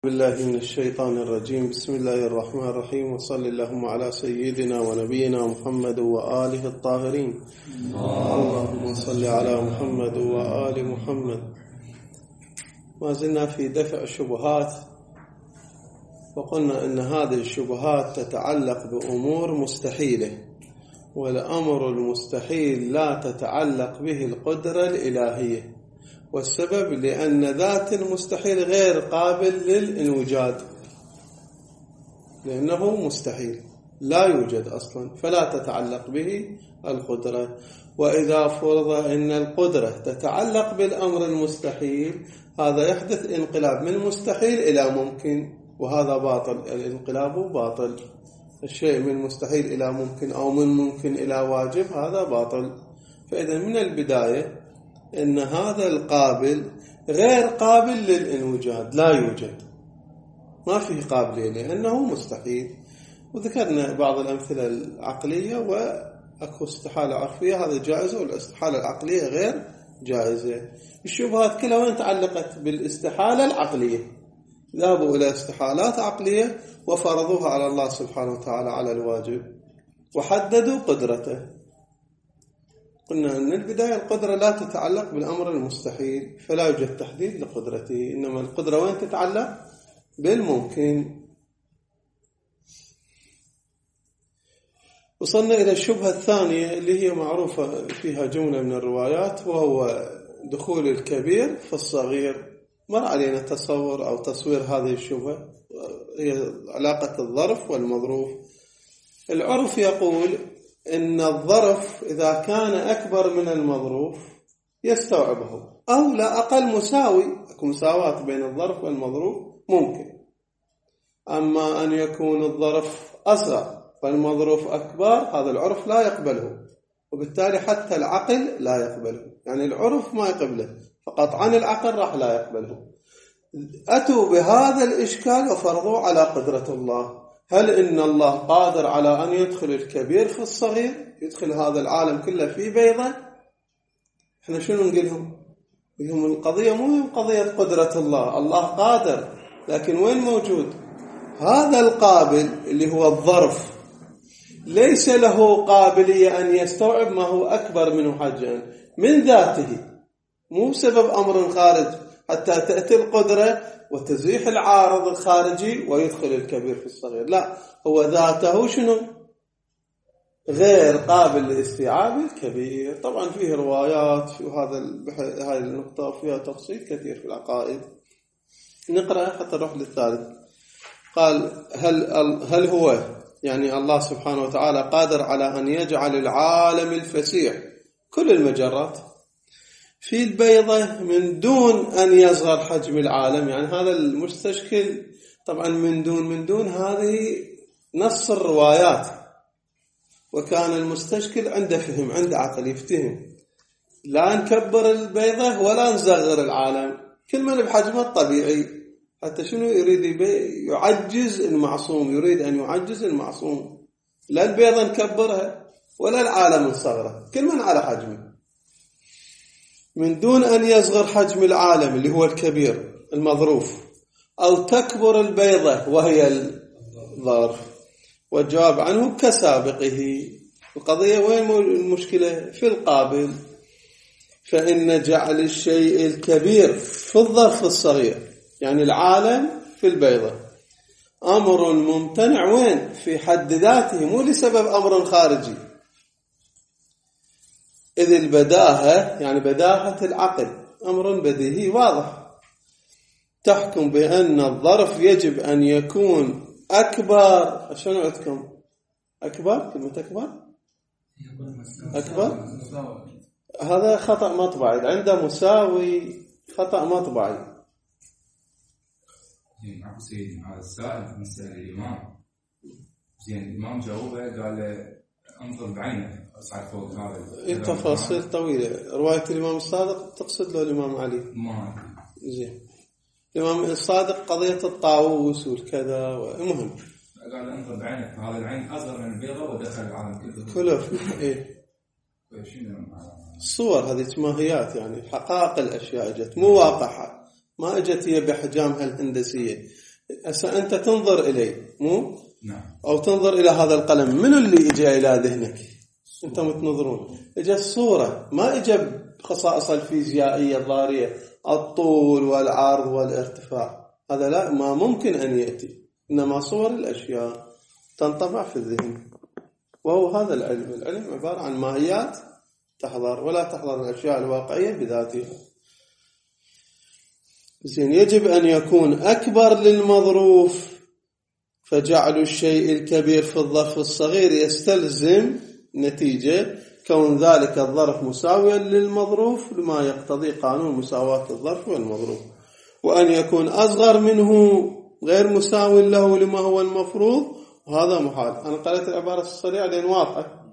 بالله من الشيطان الرجيم. بسم الله الرحمن الرحيم، وصلى اللهم على سيدنا ونبينا محمد وآله الطاهرين. اللهم صل على محمد وآل محمد. ما زلنا في دفع الشبهات، وقلنا أن هذه الشبهات تتعلق بأمور مستحيلة، والأمر المستحيل لا تتعلق به القدرة الإلهية، والسبب لأن ذات المستحيل غير قابل للإنوجاد، لأنه مستحيل لا يوجد أصلا، فلا تتعلق به القدرة. وإذا فرض أن القدرة تتعلق بالأمر المستحيل، هذا يحدث انقلاب من مستحيل إلى ممكن، وهذا باطل. الانقلاب باطل، الشيء من مستحيل إلى ممكن أو من ممكن إلى واجب، هذا باطل. فإذا من البداية إن هذا القابل غير قابل للإنوجاد، لا يوجد، ما فيه قابلية لأنه مستحيل. وذكرنا بعض الأمثلة العقلية، وأكو استحالة عرفية، هذا جائزة، والاستحالة العقلية غير جائزة. الشبهات كلها وين تعلقت؟ بالاستحالة العقلية، ذهبوا إلى استحالات عقلية وفرضوها على الله سبحانه وتعالى على الواجب، وحددوا قدرته. قلنا أن البداية القدرة لا تتعلق بالأمر المستحيل، فلا يوجد تحديد لقدرته، إنما القدرة وين تتعلق؟ بالممكن. وصلنا إلى الشبهة الثانية اللي هي معروفة فيها جملة من الروايات، وهو دخول الكبير في الصغير. مر علينا تصور أو تصوير هذه الشبهة، هي علاقة الظرف والمظروف. العرف يقول إن الظرف إذا كان أكبر من المظروف يستوعبه، أو لا أقل مساوي، مساواة بين الظرف والمظروف ممكن. أما أن يكون الظرف أصغر والمظروف أكبر، هذا العرف لا يقبله، وبالتالي حتى العقل لا يقبله. يعني العرف ما يقبله، فقطعا العقل راح لا يقبله. أتوا بهذا الإشكال وفرضوا على قدرة الله. هل إن الله قادر على أن يدخل الكبير في الصغير، يدخل هذا العالم كله في بيضة؟ إحنا شنو نقولهم؟ نقولهم القضية مو قضية قدرة الله، الله قادر، لكن وين موجود هذا القابل اللي هو الظرف؟ ليس له قابلية أن يستوعب ما هو أكبر منه حجما من ذاته، مو سبب أمر خارج حتى تأتي القدرة وتزيح العارض الخارجي ويدخل الكبير في الصغير. لا، هو ذاته شنو؟ غير قابل لاستيعاب الكبير. طبعا فيه روايات في هذه النقطة، فيها تفصيل كثير في العقائد. نقرأ حتى نروح للثالث. قال هل هو يعني الله سبحانه وتعالى قادر على أن يجعل العالم الفسيح كل المجرات في البيضة من دون أن يصغر حجم العالم؟ يعني هذا المستشكل طبعا من دون هذه نص الروايات، وكان المستشكل عنده فهم، عنده عقل، يفتهم. لا نكبر البيضة ولا نصغر العالم، كل من بحجمه الطبيعي. حتى شنو يريد؟ يعجز المعصوم، يريد أن يعجز المعصوم. لا البيضة نكبرها ولا العالم نصغره، كل من على حجمه، من دون أن يصغر حجم العالم اللي هو الكبير المظروف، أو تكبر البيضة وهي الظرف. والجواب عنه كسابقه. القضية وين المشكلة؟ في القابل. فإن جعل الشيء الكبير في الظرف الصغير، يعني العالم في البيضة، أمر ممتنع. وين؟ في حد ذاته، مو لسبب أمر خارجي. إذ البداهة يعني بداهة العقل أمر بديهي واضح، تحكم بأن الظرف يجب أن يكون أكبر. شنو عندكم؟ أكبر؟ كلمة أكبر؟ هذا خطأ مطبعي، عنده مساوي، خطأ مطبعي. نعم سيدي، هذا السائل مسألة الإمام، زين الإمام جاوبه قال له انظر بعينك أصعد فوق هذا. التفاصيل طويلة. رواية الإمام الصادق تقصد له الإمام علي؟ ما زين. الإمام الصادق قضية الطاووس والكذا، ومهم قال انظر بعينك، هذا العين أصغر من البيضة ودخل العالم كله إيه. الصور هذه ماهيات، يعني حقائق الأشياء، اجت مو واقعها، ما اجت هي بحجامها الهندسية، هسه أنت تنظر إلي مو؟ نعم. أو تنظر إلى هذا القلم، منو اللي إجا إلى ذهنك؟ أنت متنظرون، إجا الصورة، ما إجا بخصائص الفيزيائية الظاهرية، الطول والعرض والارتفاع، هذا لا، ما ممكن أن يأتي، إنما صور الأشياء تنطبع في الذهن. وهو هذا العلم عبارة عن ماهيات تحضر، ولا تحضر الأشياء الواقعية بذاتها. زين، يجب أن يكون أكبر للمظروف، فجعل الشيء الكبير في الظرف الصغير يستلزم نتيجة كون ذلك الظرف مساويا للمظروف لما يقتضي قانون مساواة الظرف والمظروف، وأن يكون أصغر منه غير مساوي له لما هو المفروض، وهذا محال. أنا قرأت العبارة الصريحة لأن واضحة،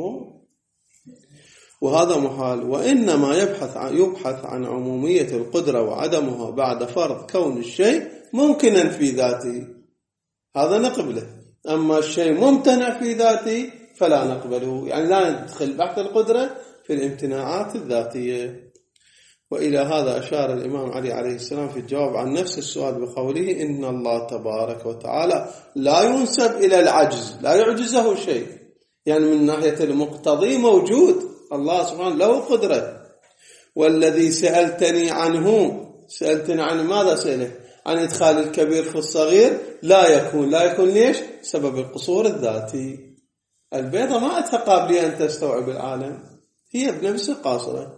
وهذا محال. وإنما يبحث عن عمومية القدرة وعدمها بعد فرض كون الشيء ممكنا في ذاته، هذا نقبله. أما الشيء ممتنع في ذاته فلا نقبله، يعني لا ندخل بحث القدرة في الامتناعات الذاتية. وإلى هذا أشار الإمام علي عليه السلام في الجواب عن نفس السؤال بقوله: إن الله تبارك وتعالى لا ينسب إلى العجز، لا يعجزه شيء، يعني من ناحية المقتضي موجود، الله سبحانه له قدرة. والذي سألتني عن ماذا سأله؟ عن إدخال الكبير في الصغير، لا يكون ليش؟ سبب القصور الذاتي. البيضة ما أتها قابلية أن تستوعب العالم، هي بنفسها قاصرة.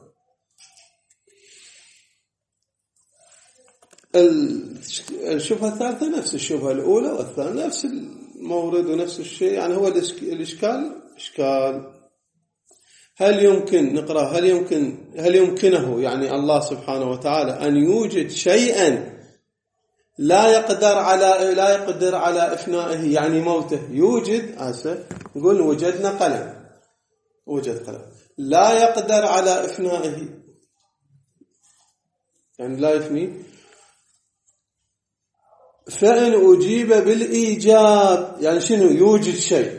الشبهة الثالثة نفس الشبهة الأولى والثانية، نفس المورد ونفس الشيء، يعني هو الإشكال إشكال هل يمكن نقرأ هل يمكنه يعني الله سبحانه وتعالى أن يوجد شيئا لا يقدر على إفنائه، يعني موته. يوجد نقول وجدنا قلم، وجد قلم لا يقدر على إفنائه، يعني لا يفني. فإن أجيب بالإيجاب، يعني شنو؟ يوجد شيء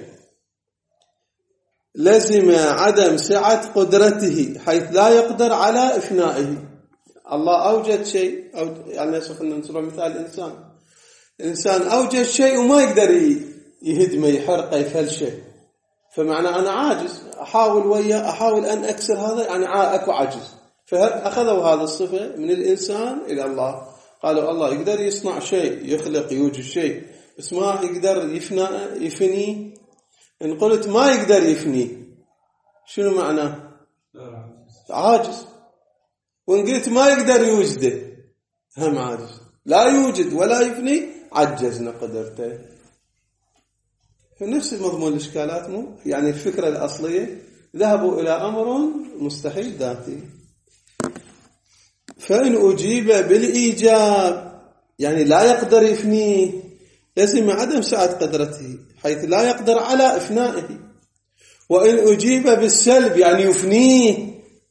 لزم عدم سعة قدرته حيث لا يقدر على إفنائه. الله أوجد شيء، يعني نصبح مثال الإنسان أوجد شيء وما يقدر يهدمه، يحرقه، يفلشه، فمعنى أنا عاجز، أحاول أن أكسر هذا، يعني أكو عجز. فأخذوا هذا الصفة من الإنسان إلى الله، قالوا الله يقدر يصنع شيء، يخلق، يوجد شيء، بس ما يقدر يفني. إن قلت ما يقدر يفني شنو معناه؟ عاجز. وإن قلت ما يقدر يوجده هم عاجز، لا يوجد ولا يفني، عجزنا قدرته. نفس مضمون الإشكالات، مو يعني الفكرة الأصلية ذهبوا إلى أمر مستحيل ذاتي. فإن أجيب بالإيجاب يعني لا يقدر يفنيه، لازم عدم سعة قدرته حيث لا يقدر على إفنائه. وإن أجيب بالسلب يعني يفنيه،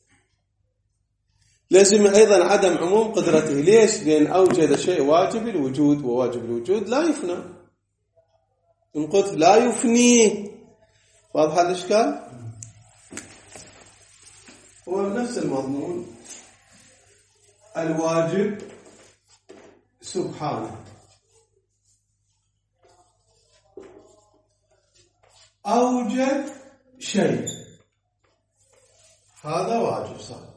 لازم أيضا عدم عموم قدرته. ليش؟ لأن أوجد شيء واجب الوجود، وواجب الوجود لا يفنى. إن قلت لا يفنيه، واضح الإشكال؟ هو نفس المضمون. الواجب سبحانه أوجد شيء، هذا واجب صح.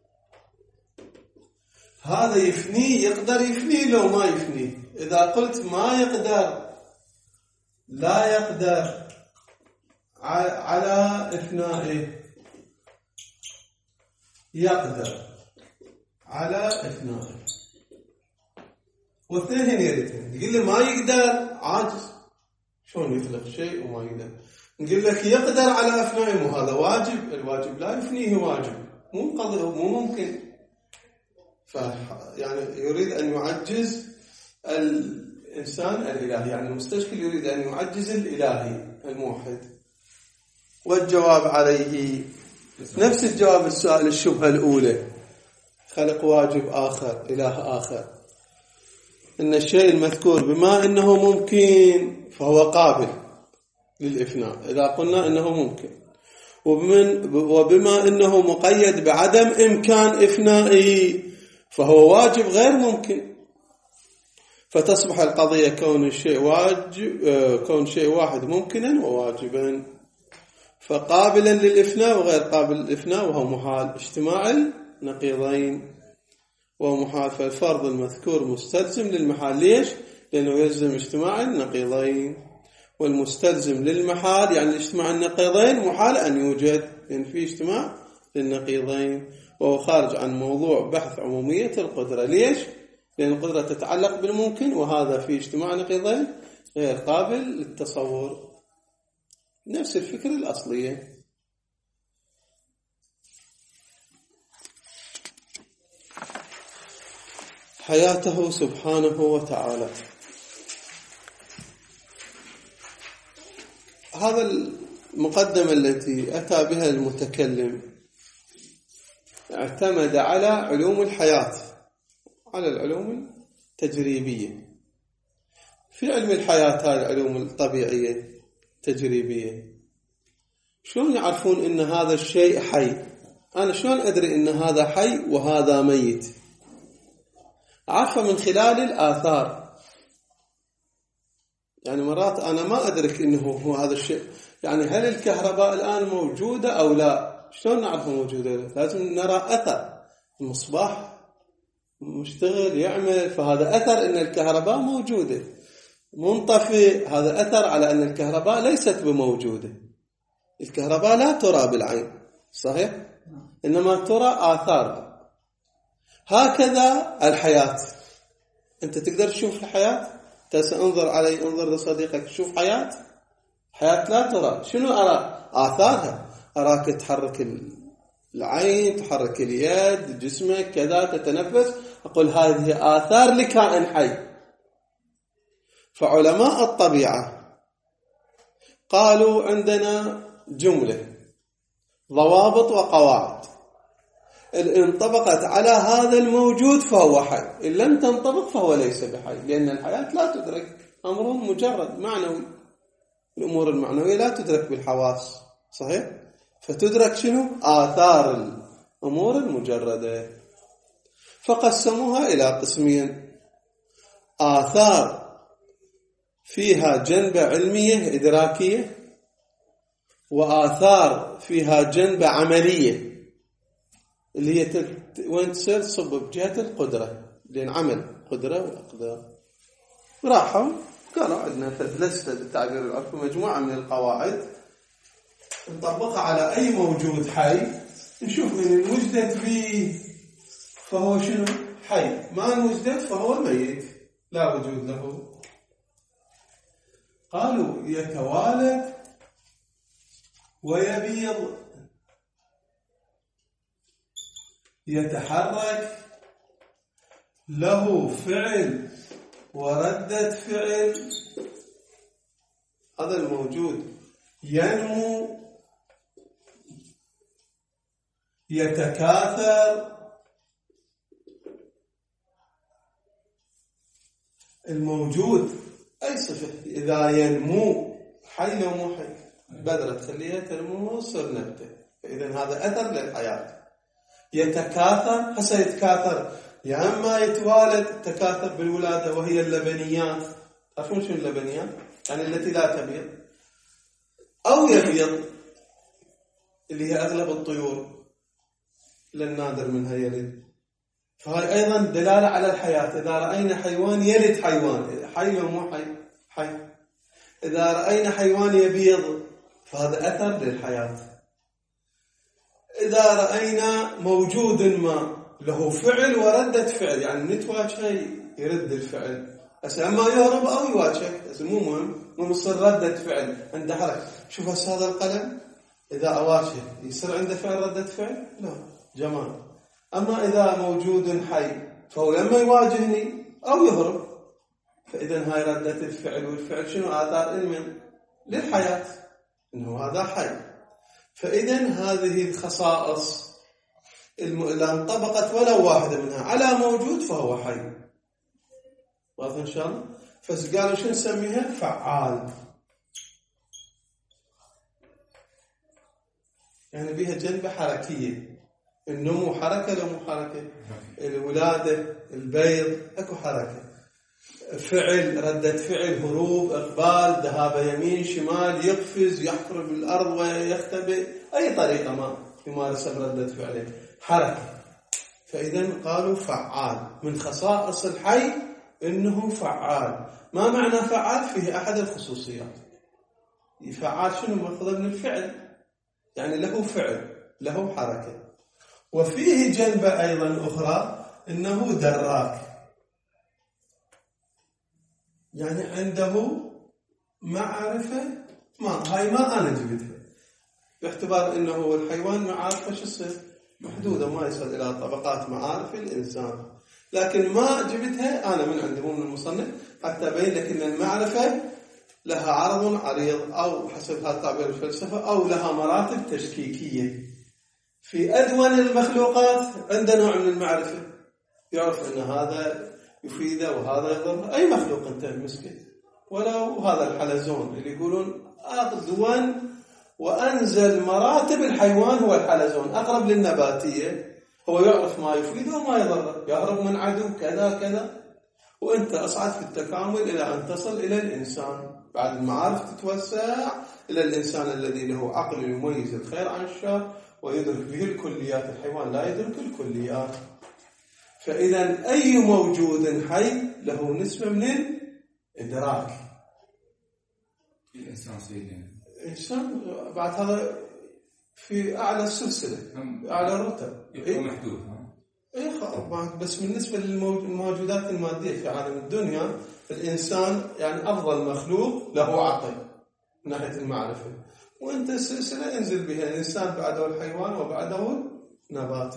هذا يفنيه، يقدر يفنيه لو ما يفنيه. إذا قلت ما يقدر، لا يقدر على إفنائه، يقدر على إفنائه، واثنين يريدون. يقول لي ما يقدر، عاجز، شلون يخلق شيء وما يقدر؟ نقول لك يقدر على إفنائه، وهذا واجب، الواجب لا يفنيه واجب، مو ممكن. يعني يريد أن يعجز الإنسان الإلهي، يعني المستشكل يريد أن يعجز الإلهي الموحد. والجواب عليه نفس الجواب السؤال الشبهة الأولى، خلق واجب آخر، إله آخر. إن الشيء المذكور بما إنه ممكن فهو قابل للإفناء إذا قلنا إنه ممكن، وبما إنه مقيد بعدم إمكان إفنائه فهو واجب غير ممكن. فتصبح القضية كون شيء واحد ممكنا وواجبا، فقابلا للإفناء وغير قابل للإفناء وهو محال. اجتماع النقيضين وهو محال، فالفرض المذكور مستلزم للمحال. ليش؟ لأنه يلزم اجتماع النقيضين، والمستلزم للمحال يعني اجتماع النقيضين محال أن يوجد، لأن في اجتماع للنقيضين، وهو خارج عن موضوع بحث عمومية القدرة. ليش؟ لأن القدرة تتعلق بالممكن، وهذا في اجتماع نقيضين غير قابل للتصور. نفس الفكرة الأصلية. حياته سبحانه وتعالى. هذا المقدمة التي أتى بها المتكلم اعتمد على علوم الحياة، على العلوم التجريبية. في علم الحياة هذه العلوم الطبيعية تجريبية، شلون يعرفون إن هذا الشيء حي؟ أنا شلون أدري إن هذا حي وهذا ميت؟ عارفة من خلال الآثار. يعني مرات أنا ما أدرك إنه هو هذا الشيء. يعني هل الكهرباء الآن موجودة أو لا؟ شلون نعرف موجودة؟ لازم نرى أثر. المصباح مشتغل يعمل، فهذا أثر إن الكهرباء موجودة. منطفئ، هذا أثر على أن الكهرباء ليست بموجودة. الكهرباء لا ترى بالعين، صحيح؟ إنما ترى آثار. هكذا الحياة. أنت تقدر تشوف الحياة؟ انظر علي، انظر لصديقك، شوف حياة لا ترى. شنو أرى؟ آثارها. أراك تحرك العين، تحرك اليد، جسمك كذا، تتنفس. أقول هذه آثار لكائن حي. فعلماء الطبيعة قالوا عندنا جملة ضوابط وقواعد، إن انطبقت على هذا الموجود فهو حي، إن لم تنطبق فهو ليس بحي. لأن الحياة لا تدرك، أمر مجرد معنوي. الأمور المعنوية لا تدرك بالحواس، صحيح؟ فتدرك شنو؟ آثار الأمور المجردة. فقسموها إلى قسمين: آثار فيها جنبة علمية إدراكية، وآثار فيها جنبة عملية اللي هي وين تصير؟ تصب بجهة القدرة، لأن عمل قدرة وأقدار. راحوا قالوا عندنا لستة بالتعبير العرفي مجموعة من القواعد نطبقها على أي موجود حي، نشوف من الموجد فيه فهو شنو؟ حي، ما الموجد فهو ميت لا وجود له. قالوا يتوالد ويبيض، يتحرك، له فعل وردة فعل. هذا الموجود ينمو، يتكاثر. الموجود أي صفة إذا ينمو، حي لو مو حي، بذرة تخليها تنمو وتصير نبتة، فإذا هذا أثر للحياة. يتكاثر، هسه يتكاثر يا أما يتوالد، تكاثر بالولادة وهي اللبنيات. تعرفون شو اللبنيات؟ يعني التي لا تبيض، أو يبيض اللي هي أغلب الطيور للنادر منها يلد. فهي أيضا دلالة على الحياة. إذا رأينا حيوان يلد حيوان، حي ومو حي، حي. إذا رأينا حيوان يبيض فهذا أثر للحياة. إذا رأينا موجود ما له فعل وردة فعل، يعني نتواجهه يرد الفعل، بس أما يهرب أو يواجهك، بس مو مهم، مو مصير ردة فعل عنده حركة. شوف هذا القلم إذا أواجهه يصير عنده فعل ردة فعل؟ لا، جمال. أما إذا موجود حي فهو لما يواجهني أو يهرب، فإذا هاي ردة الفعل، والفعل شنو؟ آثار علم للحياة، إنه هذا حي. فإذا هذه الخصائص إذا انطبقت ولو واحدة منها على موجود فهو حي. واضح إن شاء الله؟ فقالوا شو نسميها؟ فعال. يعني بها جنبة حركية. النمو حركة لو مو حركة، الولادة، البيض، اكو حركة. فعل، ردة فعل، هروب، إقبال، ذهاب يمين شمال، يقفز، يحفر بالأرض ويختبئ، أي طريقة ما يمارس ردة فعله، حركة. فإذا قالوا فعال. من خصائص الحي إنه فعال. ما معنى فعال؟ فيه أحد الخصوصيات. فعال شنو مأخوذ من الفعل، يعني له فعل، له حركة. وفيه جنبة أيضا أخرى إنه دراك، يعني عنده معرفة. هاي ما أنا جبتها، باعتبار إنه الحيوان معارفة شو تصير محدودة، ما يصل إلى طبقات معارف الإنسان. لكن ما جبتها أنا من عندي، مو من المصنف، حتى أبين لك إن المعرفة لها عرض عريض، أو حسب هذا تعبير الفلسفة، أو لها مراتب تشكيكية. في أدون المخلوقات عنده نوع من المعرفة، يعرف أن هذا يفيده وهذا يضر. أي مخلوق أنت مسكت، ولو هذا الحلزون اللي يقولون أدون وأنزل مراتب الحيوان هو الحلزون، أقرب للنباتية، هو يعرف ما يفيده وما يضره، يهرب من عدو كذا كذا. وأنت أصعد في التكامل إلى أن تصل إلى الإنسان، بعد المعارف تتوسع إلى الإنسان الذي له عقل يميز الخير عن الشر ويدرك به الكليات. الحيوان لا يدرك الكليات. فإذا أي موجود حي له نسبة من الإدراك. الإنسان سيدنا الإنسان بعد هذا في أعلى السلسلة، أعلى رتب، يبقى محدود. بس بالنسبة للموجودات المادية في عالم الدنيا، الإنسان يعني أفضل مخلوق له عقل من ناحية المعرفة. وأنت السلسلة انزل بها، الإنسان بعده الحيوان وبعده النبات.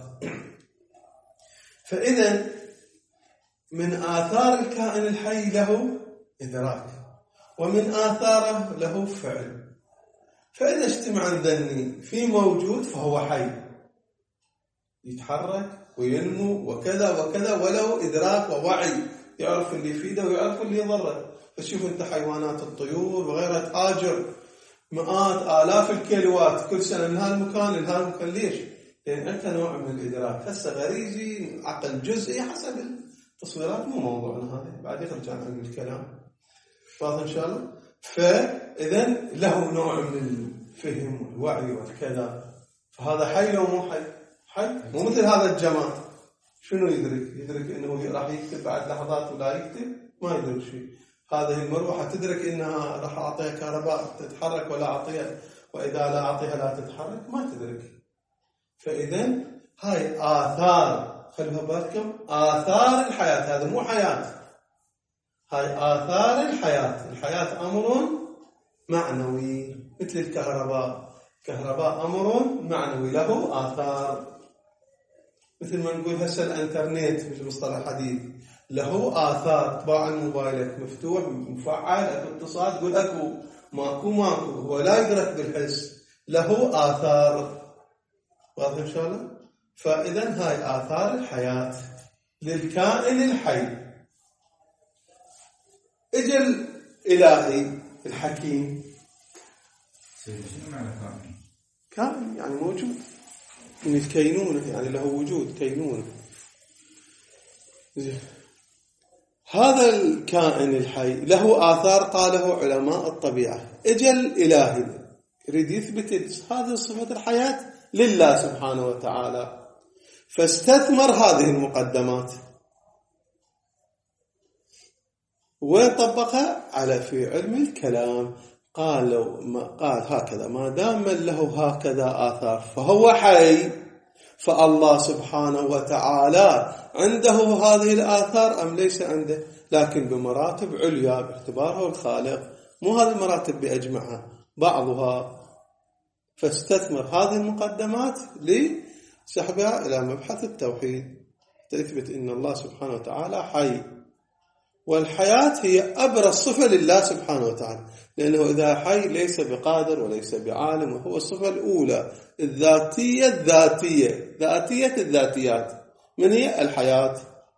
فإذا من آثار الكائن الحي له إدراك، ومن آثاره له فعل. فإذا اجتمع ذني في موجود فهو حي، يتحرك وينمو وكذا وكذا، وله إدراك ووعي، يعرف اللي يفيده ويعرف اللي يضره. فشوف أنت حيوانات الطيور وغيرها تآجر مئات آلاف الكيلوات كل سنة من هالمكان لهذا المكان. ليش؟ لأن أنت نوع من الإدراك، هسه غريزي، عقل جزئي، حسب التصويرات، مو موضوعنا هذا، بعد يخرج عن الكلام واضح إن شاء الله. فإذا له نوع من الفهم والوعي والكذا. فهذا حي لو مو حي؟ حي، مو مثل هذا الجماد. شنو يدرك إنه راح يكتب بعد لحظات ولا يكتب؟ ما يدرك شيء. هذه المروحة تدرك إنها راح أعطيها كهرباء تتحرك ولا أعطيها، وإذا لا أعطيها لا تتحرك، ما تدرك. فإذا هاي آثار، خلوها بالكم، آثار الحياة. هذا مو حياة، هاي آثار الحياة. الحياة أمر معنوي مثل الكهرباء. كهرباء أمر معنوي له آثار، مثل ما نقول هسه الانترنت بالمصطلح الحديث له آثار. طبعا موبايلك مفتوح مفعل، اكو اتصال، تقول اكو، ماكو ماكو، هو لا يدرك بالحس، له آثار. واضح إن شاء الله؟ فإذا هاي آثار الحياة للكائن الحي. اجى الإلهي الحكيم. شنو معنى كائن؟ كائن يعني موجود من الكينونة، يعني له وجود، كينونة. هذا الكائن الحي له آثار قاله علماء الطبيعة. اجى الإلهي يريد يثبت هذه صفة الحياة لله سبحانه وتعالى، فاستثمر هذه المقدمات وطبقها على في علم الكلام. قال هكذا، ما دام له هكذا آثار فهو حي. فالله سبحانه وتعالى عنده هذه الآثار أم ليس عنده؟ لكن بمراتب عليا باعتباره الخالق، مو هذه المراتب بأجمعها، بعضها. فاستثمر هذه المقدمات لسحبها إلى مبحث التوحيد، تثبت إن الله سبحانه وتعالى حي. والحياة هي أبرز صفة لله سبحانه وتعالى، لأنه إذا حي ليس بقادر وليس بعالم، وهو الصفة الأولى الذاتية ذاتية الذاتيات. من هي الحياة؟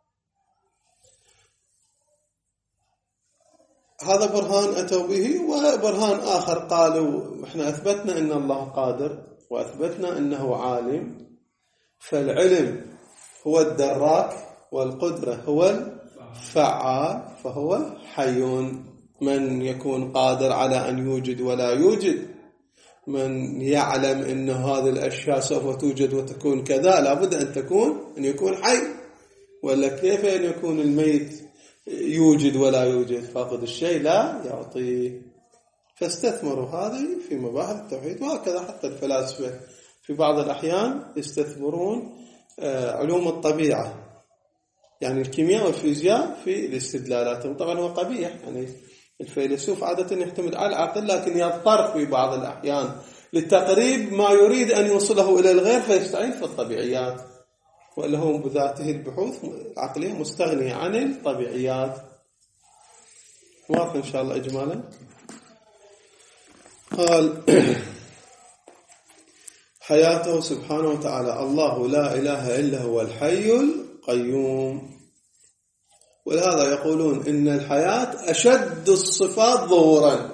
هذا برهان أتوا به. وبرهان آخر قالوا إحنا أثبتنا أن الله قادر وأثبتنا أنه عالم، فالعلم هو الدراك والقدرة هو فعال فهو حي. من يكون قادر على أن يوجد ولا يوجد، من يعلم أن هذه الأشياء سوف توجد وتكون كذا، لابد أن يكون حي، ولا كيف أن يكون الميت يوجد ولا يوجد؟ فاقد الشيء لا يعطيه. فاستثمروا هذه في مباحث التوحيد. وهكذا حتى الفلاسفة في بعض الأحيان يستثمرون علوم الطبيعة، يعني الكيمياء والفيزياء في الاستدلالاتهم. طبعا هو قبيح، يعني الفيلسوف عادة يعتمد على العقل، لكن يضطر في بعض الأحيان للتقريب ما يريد أن يوصله إلى الغير فيستعين في الطبيعيات، وإلا هو بذاته البحوث العقلية مستغنية عن الطبيعيات. واضح إن شاء الله إجمالا. قال حياته سبحانه وتعالى: الله لا إله إلا هو الحي القيوم. ولهذا يقولون إن الحياة أشد الصفات ظهورا،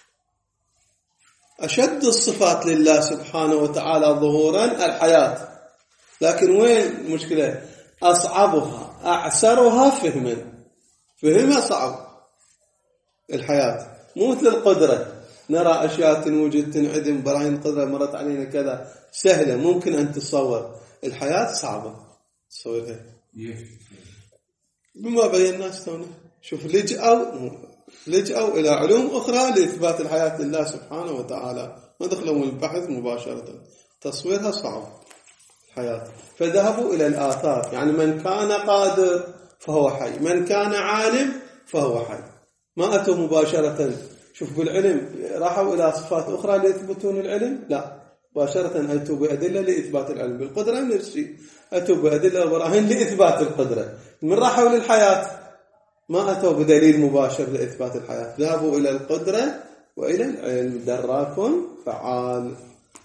أشد الصفات لله سبحانه وتعالى ظهورا الحياة. لكن وين المشكلة؟ أصعبها أعسرها فهمها صعب الحياة، مو مثل القدرة. نرى أشياء تنوجد تنعدم، براهين القدرة مرت علينا كذا سهلة ممكن أن تتصور. الحياة صعبة تصورها، بما بينا استونا. شوف لجأوا إلى علوم أخرى لإثبات الحياة لله سبحانه وتعالى، ما دخلوا من البحث مباشرة. تصويرها صعب الحياة، فذهبوا إلى الآثار. يعني من كان قادر فهو حي، من كان عالم فهو حي. ما أتوا مباشرة. شوف بالعلم راحوا إلى صفات أخرى ليثبتون العلم، لا، مباشرة أتوا بأدلة لإثبات العلم. بالقدرة نفسي أتوا بأدلة وبراهين لإثبات القدرة. من راحوا للحياة ما أتوا بدليل مباشر لإثبات الحياة، ذهبوا إلى القدرة وإلى العلم. دراك فعال.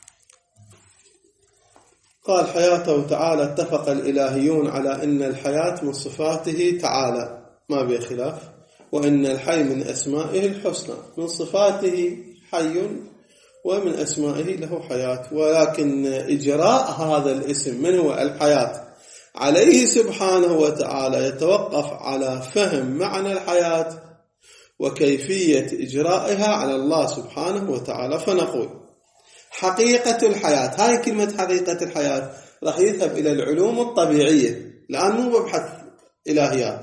قال حياته تعالى: اتفق الإلهيون على أن الحياة من صفاته تعالى ما بها خلاف، وأن الحي من أسمائه الحسنى. من صفاته حي ومن أسمائه له حياة، ولكن إجراء هذا الاسم من هو الحياة عليه سبحانه وتعالى يتوقف على فهم معنى الحياة وكيفية إجرائها على الله سبحانه وتعالى. فنقول حقيقة الحياة، هاي كلمة حقيقة الحياة راح يذهب إلى العلوم الطبيعية، الآن مو ببحث إلهيات.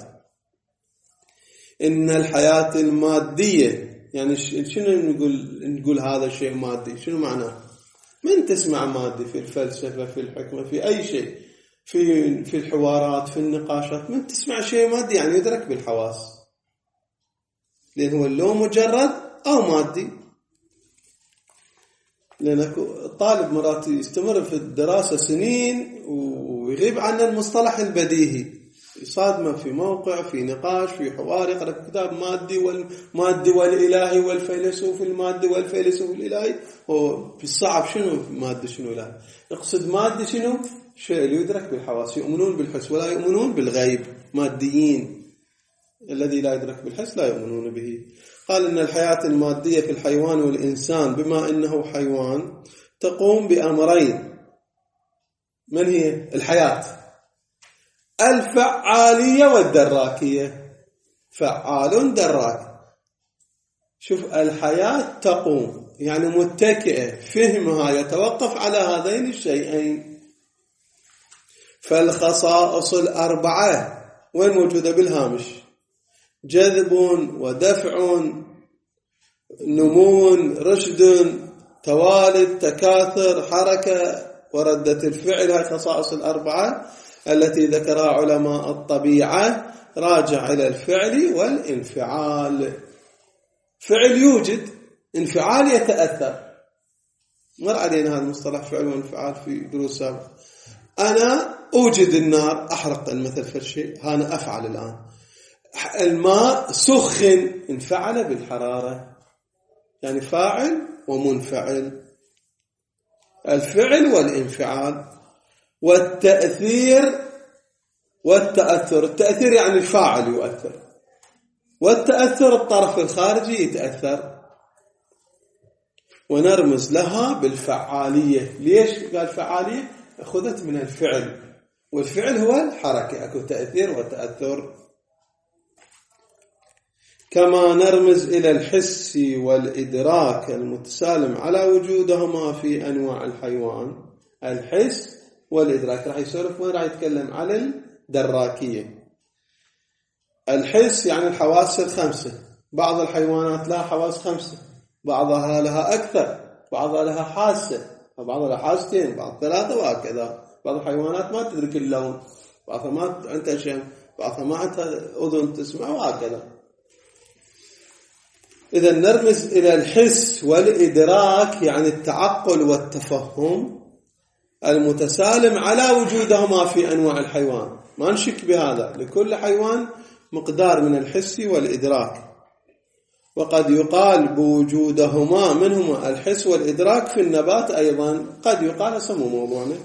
إن الحياة المادية، يعني شنو نقول هذا الشيء مادي؟ شنو معناه؟ من تسمع مادي في الفلسفة، في الحكمة، في أي شيء، في الحوارات، في النقاشات، من تسمع شيء مادي يعني يدرك بالحواس، لأن هو لو مجرد أو مادي. لأن الطالب مرات يستمر في الدراسة سنين ويغيب عن المصطلح البديهي، يصادمه في موقع، في نقاش، في حوار، يقرأ كتاب مادي والإلهي والفيلسوف المادي والفيلسوف الإلهي. وفي الصعب شنو مادي شنو إلهي؟ يقصد مادي شنو؟ شيء اللي يدرك بالحواس. يؤمنون بالحس ولا يؤمنون بالغيب، ماديين. الذي لا يدرك بالحس لا يؤمنون به. قال إن الحياة المادية في الحيوان والإنسان بما إنه حيوان تقوم بأمرين. من هي الحياة؟ الفعالية والدراكية. فعال دراك. شوف الحياة تقوم يعني متكئة، فهمها يتوقف على هذين الشيئين. فالخصائص الأربعة وين موجودة بالهامش؟ جذب ودفع، نمو، رشد، توالد، تكاثر، حركة، وردة الفعل. هذه خصائص الأربعة التي ذكرها علماء الطبيعة، راجع إلى الفعل والانفعال. فعل يوجد، انفعال يتأثر. مر علينا هذا المصطلح فعل وانفعال في دروس سابقة. أنا أوجد النار، أحرق المثل في الشيء، أنا أفعل الآن. الماء سخن، انفعل بالحرارة، يعني فاعل ومنفعل. الفعل والانفعال والتأثير والتأثر. التأثير يعني الفاعل يؤثر، والتأثر الطرف الخارجي يتأثر. ونرمز لها بالفعالية. ليش قال فعالية؟ أخذت من الفعل، والفعل هو الحركة، أكو تأثير وتأثر. كما نرمز إلى الحس والإدراك المتسالم على وجودهما في أنواع الحيوان. الحس والإدراك راح يسولف وين راح يتكلم على الدراكية. الحس يعني الحواس الخمسة، بعض الحيوانات لها حواس خمسة، بعضها لها أكثر، بعضها لها حاسة، بعضها لها حاستين، بعض ثلاثة، وهكذا. بعض الحيوانات ما تدرك اللون، بعضها ما عندها شم، بعضها ما عندها أذن تسمع، وهكذا. إذا نرمز إلى الحس والإدراك يعني التعقل والتفهم المتسالم على وجودهما في أنواع الحيوان. ما نشك بهذا، لكل حيوان مقدار من الحس والإدراك، وقد يقال بوجودهما منهما الحس والإدراك في النبات أيضا. قد يقال سمو موضوعنا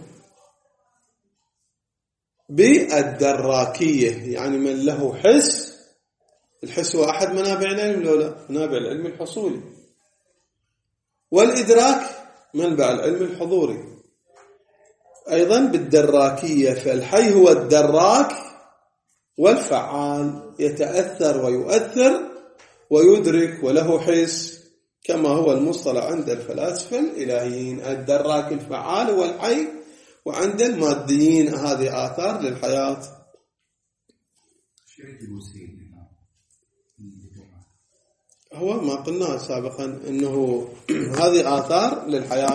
بالدراكية، يعني من له حس. الحس هو أحد منابع العلم، لولا منابع العلم الحصولي، والإدراك منبع العلم الحضوري أيضا بالدراكية. فالحي هو الدراك والفعال، يتأثر ويؤثر ويدرك وله حس، كما هو المصطلح عند الفلاسفة الإلهيين. الدراك الفعال هو الحي، وعند الماديين هذه آثار للحياة. هو ما قلنا سابقا أنه هذه آثار للحياة.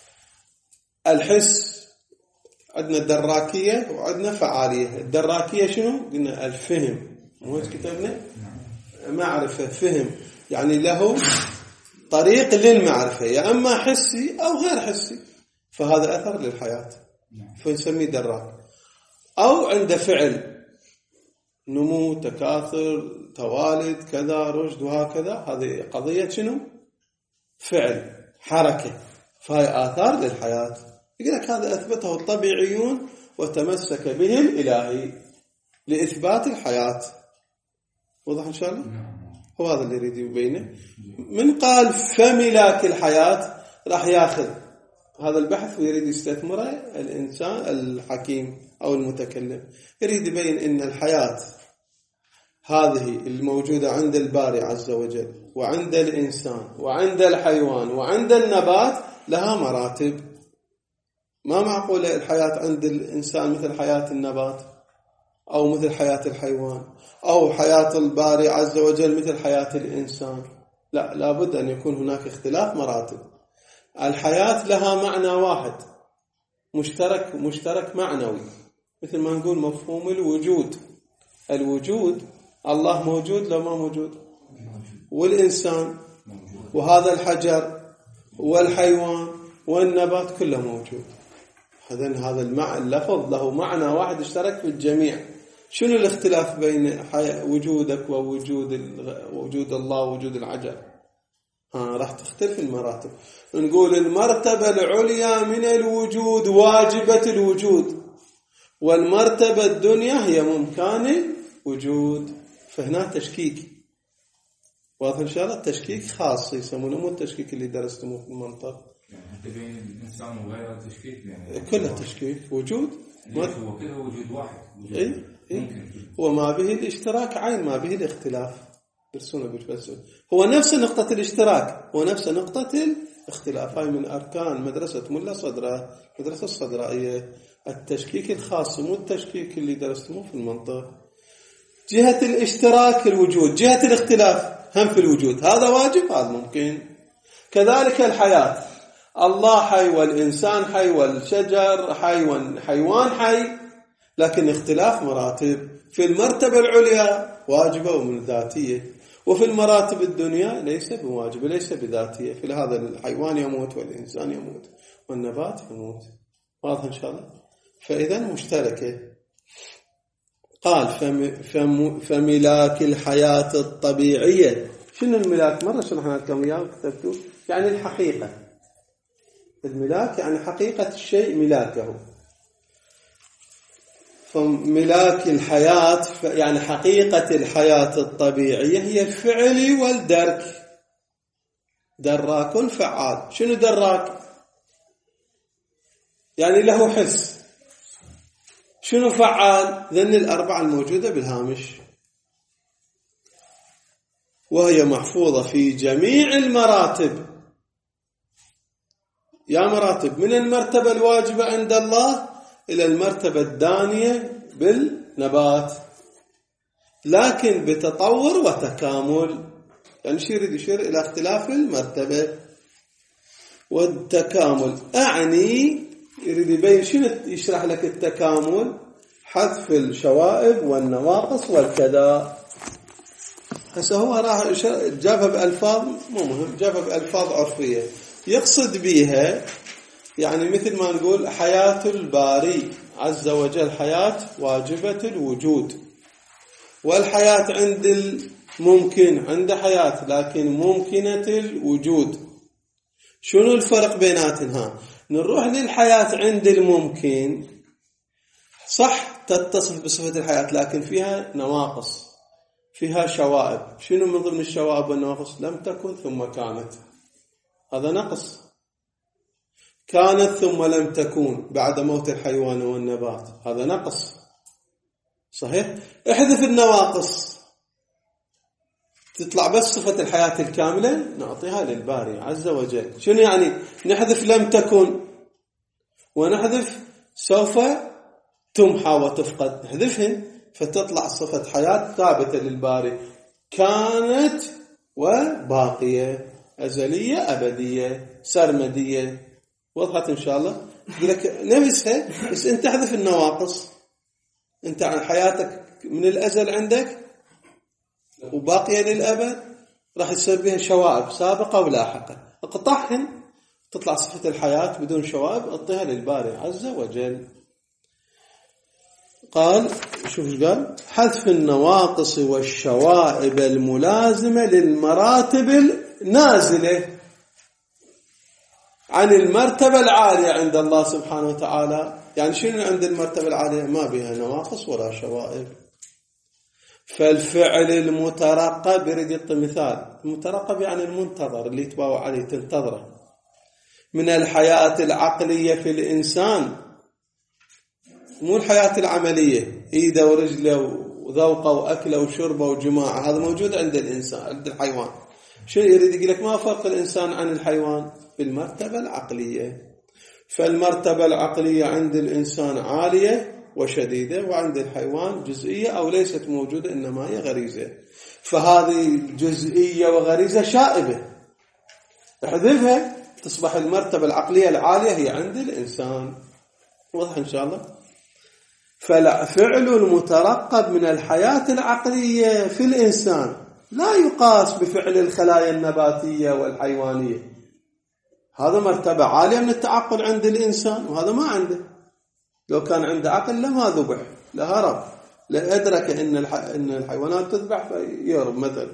الحس عندنا الدراكية وعندنا فعالية. الدراكية شنو؟ قلنا الفهم، مو كتبنا معرفة، فهم، يعني له طريق للمعرفة، يا أما حسي أو غير حسي، فهذا أثر للحياة فنسميه دراك. أو عند فعل، نمو، تكاثر، توالد، كذا، رشد، وهكذا، هذه قضية شنو؟ فعل، حركة، فهي آثار للحياة. يقول لك هذا أثبته الطبيعيون وتمسك به الإلهي لإثبات الحياة. وضح إن شاء الله؟ هو هذا اللي يريد يبينه. من قال فملاك الحياة راح ياخذ هذا البحث ويريد يستثمره الإنسان الحكيم أو المتكلم، يريد يبين إن الحياة هذه الموجودة عند الباري عز وجل وعند الإنسان وعند الحيوان وعند النبات لها مراتب. ما معقولة الحياة عند الإنسان مثل حياة النبات أو مثل حياة الحيوان، أو حياة الباري عز وجل مثل حياة الإنسان. لا، لابد أن يكون هناك اختلاف مراتب. الحياة لها معنى واحد مشترك معنوي، مثل ما نقول مفهوم الوجود. الوجود، الله موجود لو ما موجود، والإنسان وهذا الحجر والحيوان والنبات كله موجود. هذا اللفظ له معنى واحد اشترك في الجميع. شنو الاختلاف بين وجودك ووجود الله ووجود العجل؟ راح تختلف المراتب. نقول المرتبة العليا من الوجود واجبة الوجود، والمرتبة الدنيا هي ممكن الوجود. فهنا تشكيك واضح إن شاء الله، التشكيك خاص يسمونه، مو التشكيك اللي درستموه في المنطق. يعني بين الإنسان وغيره التشكيك، يعني كله تشكيك وجود، هو كله وجود واحد. إيه؟ هو ما به الاشتراك عين، ما به الاختلاف. درسونا بالفلسفة، هو نفس نقطة الاشتراك، هو نفس نقطة الاختلاف. هاي من أركان مدرسة ملا صدرة، مدرسة الصدرائية، التشكيك الخاص، مو التشكيك اللي درستموه في المنطق. جهة الاشتراك الوجود، جهة الاختلاف هم في الوجود، هذا واجب، هذا ممكن. كذلك الحياة، الله حي والإنسان حي والشجر حي والحيوان حي، لكن اختلاف مراتب. في المرتبة العليا واجبة ومن ذاتية، وفي المراتب الدنيا ليس بواجبة ليس بذاتية. في هذا الحيوان يموت والإنسان يموت والنبات يموت. واضح إن شاء الله؟ فإذا مشتركة. قال فملاك الحياة الطبيعية. شنو الملاك؟ مرة شرحنا لكم إياه وكتبتوه. يعني الحقيقة. الملاك يعني حقيقة الشيء، ملاكه. فملاك الحياة يعني حقيقة الحياة الطبيعية هي الفعل والدرك. دراك فعال. شنو دراك؟ يعني له حس. شنو فعال؟ ذن الأربعة الموجودة بالهامش. وهي محفوظة في جميع المراتب. يا مراتب من المرتبة الواجبة عند الله إلى المرتبة الدانية بالنبات، لكن بتطور وتكامل. يعني يشير إلى اختلاف المرتبة والتكامل. أعني يريد يبين شنو، يشرح لك التكامل: حذف الشوائب والنواقص والكذا. هسه هو راح جابها بألفاظ مو مهم، جابها بألفاظ عرفية يقصد بيها يعني مثل ما نقول حياة الباري عز وجل حياة واجبة الوجود، والحياة عند الممكن عند حياة لكن ممكنة الوجود. شنو الفرق بيناتها؟ نروح للحياة عند الممكن، صح تتصف بصفة الحياة لكن فيها نواقص، فيها شوائب. شنو من ضمن الشوائب والنواقص؟ لم تكن ثم كانت، هذا نقص. كانت ثم لم تكون بعد موت الحيوان والنبات، هذا نقص. صحيح؟ احذف النواقص تطلع بس صفة الحياة الكاملة، نعطيها للباري عز وجل. شنو يعني نحذف لم تكن ونحذف سوف تمحى وتفقد؟ نحذفهن فتطلع صفة حياة ثابتة للباري، كانت وباقية، أزلية أبدية سرمدية. وضحت إن شاء الله؟ يقول لك نفسها، بس أنت تحذف النواقص. أنت عن حياتك من الأزل عندك وباقية للأبد، راح يصير بها شوائب سابقة ولاحقة، اقطعهن تطلع صفة الحياة بدون شوائب، اعطيها للباري عز وجل. قال شوف ايش قال: حذف النواقص والشوائب الملازمة للمراتب النازلة عن المرتبة العالية عند الله سبحانه وتعالى. يعني شنو عند المرتبة العالية؟ ما بها نواقص ولا شوائب. فالفعل المترقب، يريد يعطي مثال، المترقب يعني المنتظر اللي يتباوع عليه تنتظره، من الحياة العقلية في الإنسان، مو الحياة العملية، إيده ورجله وذوقه وأكله وشربه وجماعه، هذا موجود عند الإنسان عند الحيوان. شو يريد يقول لك؟ ما فرق الإنسان عن الحيوان؟ بالمرتبة العقلية. فالمرتبة العقلية عند الإنسان عالية وشديدة، وعند الحيوان جزئية أو ليست موجودة إنما هي غريزة. فهذه جزئية وغريزة شائبة، احذفها تصبح المرتبة العقلية العالية هي عند الإنسان. واضح إن شاء الله؟ فالفعل المترقب من الحياة العقلية في الإنسان لا يقاس بفعل الخلايا النباتية والحيوانية. هذا مرتبة عالية من التعقل عند الإنسان، وهذا ما عنده. لو كان عنده عقل لما ذبح، لهرب، لأدرك إن الحيوانات تذبح فيهرب مثلا.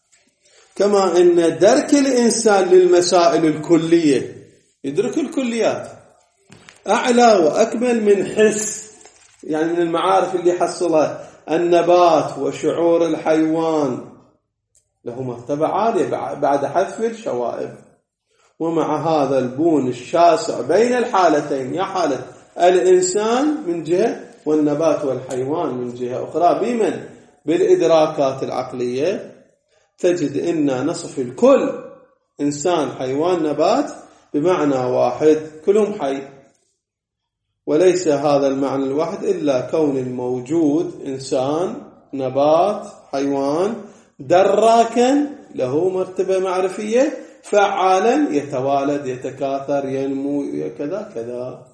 كما إن درك الإنسان للمسائل الكلية، يدرك الكليات أعلى وأكمل من حس، يعني من المعارف اللي حصلها النبات وشعور الحيوان، له مرتبة عالية بعد حذف الشوائب. ومع هذا البون الشاسع بين الحالتين، يا حالة الإنسان من جهة والنبات والحيوان من جهة أخرى، بمن؟ بالإدراكات العقلية، تجد إن نصف الكل إنسان حيوان نبات بمعنى واحد، كلهم حي. وليس هذا المعنى الواحد إلا كون الموجود إنسان نبات حيوان دراكا له مرتبة معرفية، فعالا يتوالد يتكاثر ينمو كذا كذا.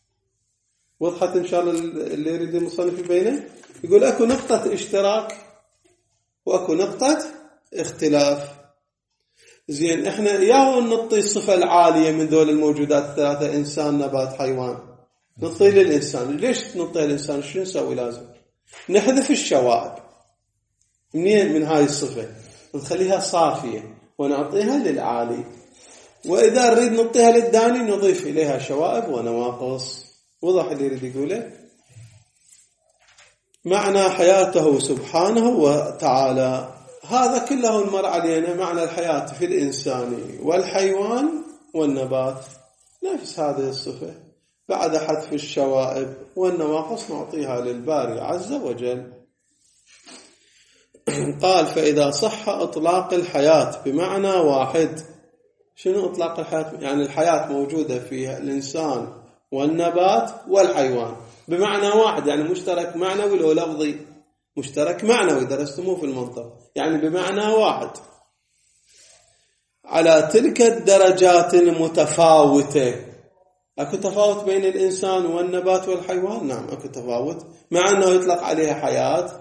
وضحت إن شاء الله اللي يريد المصنف بينه؟ يقول أكو نقطة اشتراك وأكو نقطة اختلاف. زين، إحنا ياهو نعطي الصفة العالية من ذول الموجودات الثلاثة، إنسان نبات حيوان، نعطي للإنسان. ليش نعطي للإنسان؟ شو نسوي؟ لازم نحذف الشوائب منين؟ من هاي الصفة نخليها صافية ونعطيها للعالي، وإذا نريد نعطيها للداني نضيف إليها شوائب ونواقص. وضح اللي يريد يقوله؟ معنى حياته سبحانه وتعالى هذا كله المر علينا، معنى الحياة في الإنسان والحيوان والنبات نفس هذه الصفة، بعد حذف الشوائب والنواقص نعطيها للباري عز وجل. قال فإذا صح إطلاق الحياة بمعنى واحد. شنو إطلاق الحياة؟ يعني الحياة موجودة فيها الإنسان والنبات والحيوان بمعنى واحد، يعني مشترك معنوي لو لفظي، مشترك معنوي درستموه في المنطق، يعني بمعنى واحد على تلك الدرجات المتفاوتة. أكو تفاوت بين الإنسان والنبات والحيوان؟ نعم أكو تفاوت، مع أنه يطلق عليها حياة.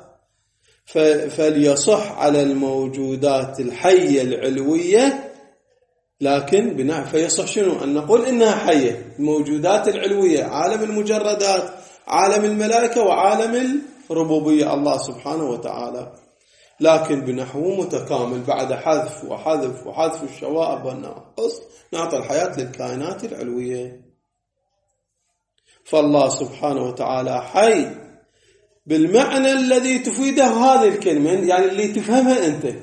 فليصح على الموجودات الحية العلوية، لكن فيصح شنو؟ أن نقول إنها حية. الموجودات العلوية عالم المجردات، عالم الملائكة، وعالم الربوبية الله سبحانه وتعالى، لكن بنحو متكامل بعد حذف وحذف وحذف الشوائب والناقص نعطي الحياة للكائنات العلوية. فالله سبحانه وتعالى حي بالمعنى الذي تفيده هذه الكلمة، يعني اللي تفهمها أنت،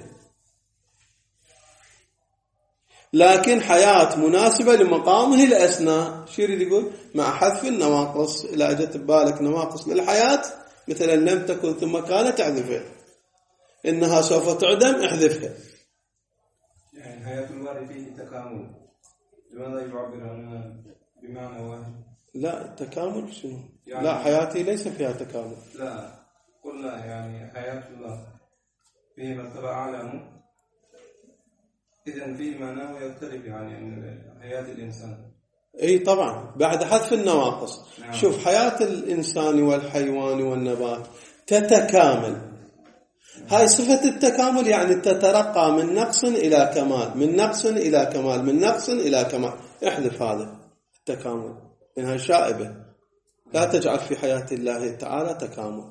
لكن حياة مناسبة لمقامه الأسنى. شو يريد يقول؟ مع حذف النواقص. إذا أجت ببالك نواقص للحياة مثلا لم تكن ثم كانت احذفها، إنها سوف تعدم احذفها. يعني حياة الوارث فيه تكامل، لماذا يعبر عنها بمعنى واحد؟ لا تكامل شنو؟ يعني لا حياتي ليس فيها تكامل. لا قلنا يعني حياة الله فيه مرتبة أعلى، إذن فيه معناه يختلف يعني عن حياة الإنسان. اي طبعا بعد حذف النواقص. نعم. شوف حياة الإنسان والحيوان والنبات تتكامل. هاي صفة التكامل، يعني تترقى من نقص إلى كمال، من نقص إلى كمال، من نقص إلى كمال. احذف هذا التكامل، إنها شائبة. لا تجعل في حياة الله تعالى تكامل.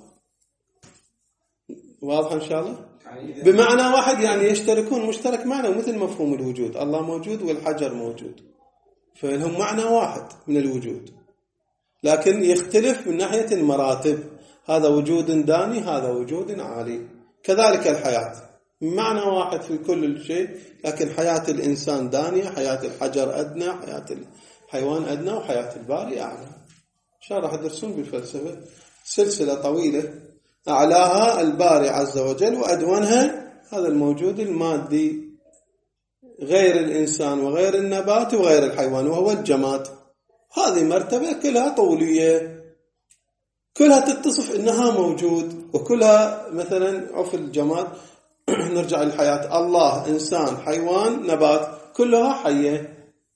واضح إن شاء الله؟ يعني بمعنى واحد، يعني يشتركون مشترك معنى، مثل مفهوم الوجود، الله موجود والحجر موجود، فلهم معنى واحد من الوجود، لكن يختلف من ناحية المراتب. هذا وجود داني، هذا وجود عالي. كذلك الحياة معنى واحد في كل شيء، لكن حياة الإنسان دانية، حياة الحجر أدنى، حياة الحيوان أدنى، وحياة الباري أعلى. إن شاء الله راح تدرسون بالفلسفة سلسلة طويلة، أعلاها الباري عز وجل، وأدونها هذا الموجود المادي غير الإنسان وغير النبات وغير الحيوان، وهو الجماد. هذه مرتبة كلها طولية، كلها تتصف إنها موجود، وكلها مثلا عف الجماد نرجع للحياة، الله إنسان حيوان نبات كلها حية.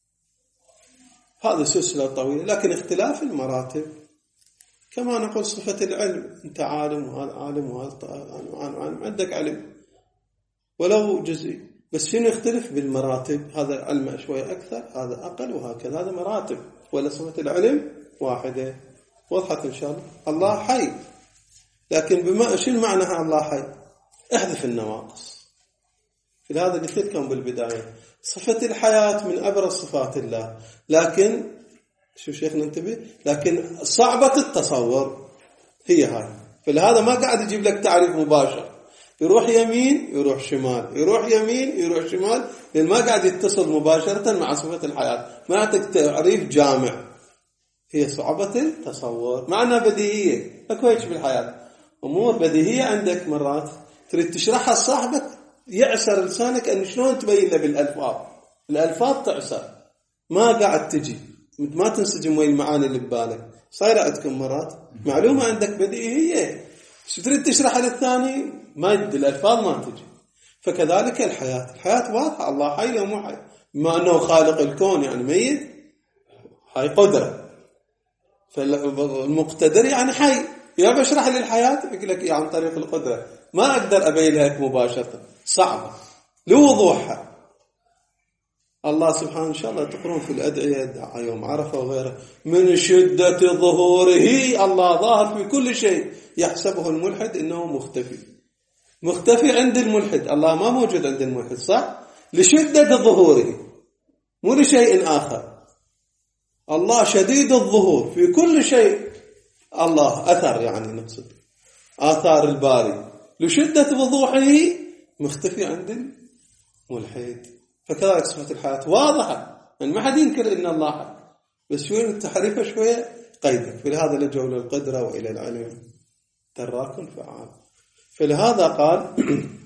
هذه سلسلة طويلة، لكن اختلاف المراتب. كما نقول صفة العلم، أنت عالم وهذا عالم وهذا عالم، عندك علم ولو جزئي، بس شنو يختلف بالمراتب؟ هذا علم شوية أكثر، هذا أقل، وهكذا. هذا مراتب، ولا صفة العلم واحدة. وضحت إن شاء الله؟ الله حي، لكن شو المعنى الله حي؟ احذف النواقص. في هذا قلت لكم بالبداية، صفة الحياة من أبرز صفات الله، لكن شو شيخنا انتبه، لكن صعبة التصور هي هاي. فلهذا ما قاعد يجيب لك تعريف مباشر، يروح يمين يروح شمال، يروح يمين يروح شمال، لأن ما قاعد يتصل مباشرة مع صفة الحياة، ما يعطيك تعريف جامع. هي صعبة التصور، مع أنها بديهية. اكو هيك بالحياة أمور بديهية عندك، مرات تريد تشرحها لصاحبك يعسر لسانك أن شلون تبين له بالألفاظ. الألفاظ تعسر، ما قاعد تجي، ما تنسجم وين المعاني اللي ببالك. صايرة عندكم مرات معلومة عندك بديهية، شو تريد تشرحها للثاني ما يدي، الألفاظ ما تجي. فكذلك الحياة واضحة، الله حي لو مو حي، بما أنه خالق الكون يعني ميت، هاي قدرة. فالمقتدر يعني حي، يا بشرح لي الحياة يقول لك عن طريق القدرة، ما أقدر أبينها مباشرة، صعبة لوضوحها. الله سبحانه إن شاء الله تقرون في الأدعية يوم عرفة وغيره، من شدة ظهوره الله ظاهر في كل شيء، يحسبه الملحد إنه مختفي عند الملحد. الله ما موجود عند الملحد، صح؟ لشدة ظهوره، مو لشيء آخر. الله شديد الظهور في كل شيء. الله أثر، يعني نقصد آثار الباري، لشدة وضوحه مختفي عند الملحد. فكذلك صفة الحياة واضحة، يعني ما حد ينكر إن الله حي، بس شوية التحريفة شوية قيدك. فلهذا لجوا للقدرة وإلى العلم تراك فعال. فلهذا قال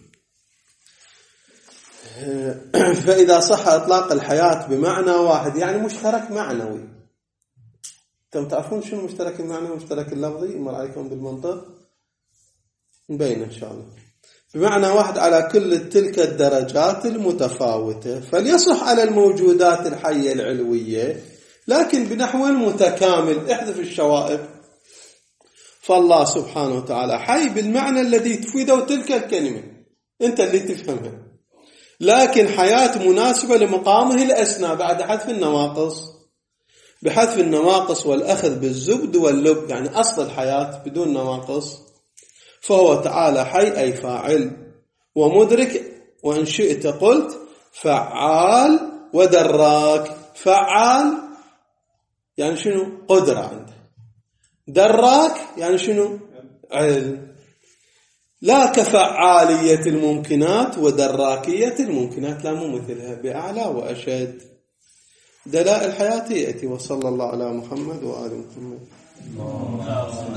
فإذا صح إطلاق الحياة بمعنى واحد يعني مشترك معنوي. أنتم تعرفون شنو المشترك المعنوي والمشترك اللفظي؟ مر عليكم بالمنطق نبين إن شاء الله. بمعنى واحد على كل تلك الدرجات المتفاوتة، فليصح على الموجودات الحية العلوية لكن بنحو متكامل. احذف الشوائب. فالله سبحانه وتعالى حي بالمعنى الذي تفيده تلك الكلمة، أنت اللي تفهمها، لكن حياة مناسبة لمقامه الأسنى بعد حذف النواقص. بحذف النواقص والأخذ بالزبد واللب، يعني أصل الحياة بدون نواقص. فهو تعالى حي أي فاعل ومدرك، وإن شئت قلت فعال ودراك. فعال يعني شنو؟ قدرة عنده. دراك يعني شنو؟ علم. لا كفعالية الممكنات ودراكية الممكنات، لا مو مثلها، بأعلى وأشد. دلائل حياتي يأتي. وصلى الله على محمد وآل محمد.